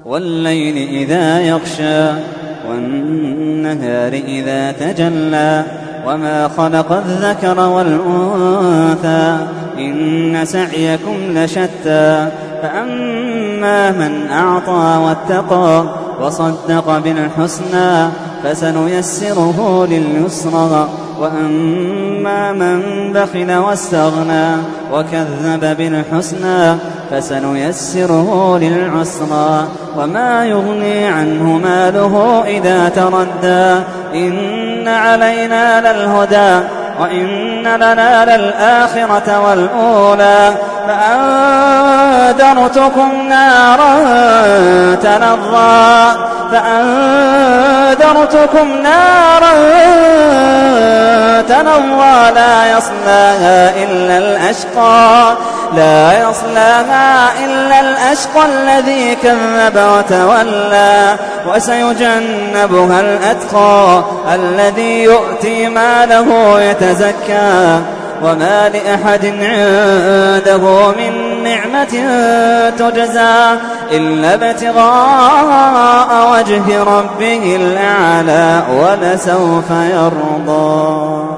والليل إذا يغشى والنهار إذا تجلى وما خلق الذكر والأنثى إن سعيكم لشتى فأما من أعطى واتقى وصدق بالحسنى فسنيسره لليسرى وأما من بخل واستغنى وكذب بالحسنى فسنيسره للعسرى وما يغني عنه ماله إذا تردى إن علينا للهدى وإن لنا للآخرة والأولى فأنذرتكم نارا تلظى لا يصلاها إلا الأشقى الذي كذب وتولى وسيجنبها الأتقى الذي يؤتي ماله يتزكى وما لأحد عنده من نعمة تجزى إلا ابتغاء وجه ربه الأعلى ولسوف يرضى.